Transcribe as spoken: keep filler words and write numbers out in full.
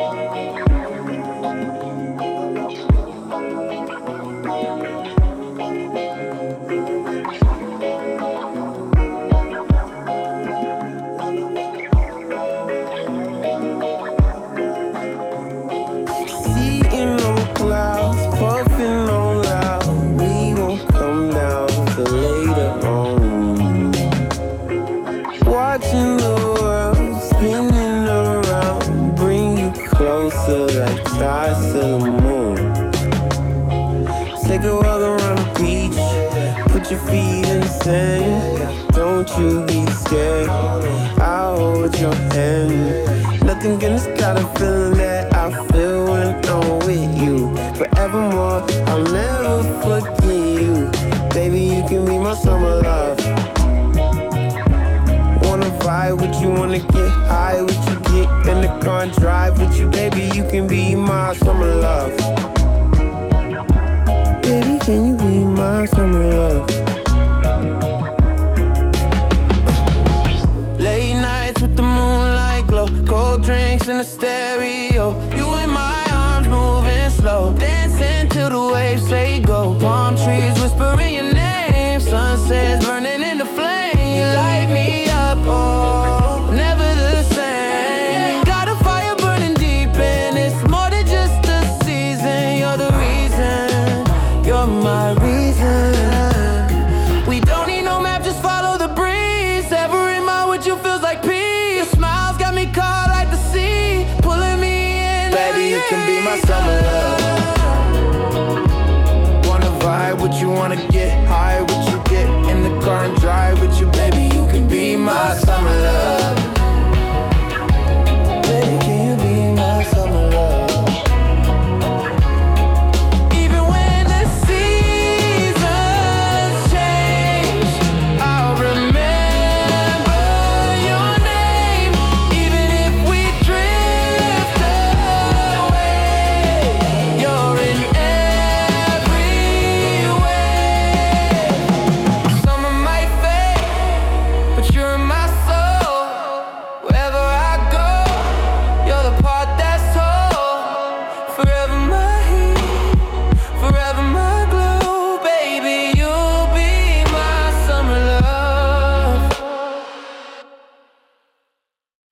Don't you be scared, I'll hold your hand. Nothing can stop the feeling that I feel when I'm with you. Forevermore, I'll never forget you. Baby, you can be my summer love. Wanna vibe with you, wanna get high with you, get in the car and drive with you. Baby, you can be my summer love. Baby, can you be my summer love? Cold drinks in the stereo. You in my arms moving slow. Dancing till the waves say go. Palm trees whispering your name. Sunsets burning in the flame. You light me up, oh, never the same. Got a fire burning deep and it's more than just a season. You're the reason, you're my reason. We don't need no map, just follow the breeze. Ever in my with you feels like peace. Smiles got me caught like the sea, pulling me in. Baby, you can be my summer love. Wanna vibe with you, wanna get high with you, get in the car and drive with you. Baby, you can be my